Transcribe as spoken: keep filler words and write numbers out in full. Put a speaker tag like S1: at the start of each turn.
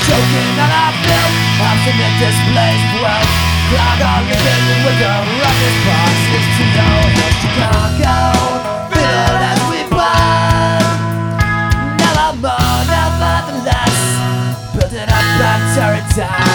S1: Choking on our filth, obstinate displays of wealth. Clog our living with the roughest boxes to know how Chicago fiddle as we burn. Never more, nevertheless, build it up and tear it down.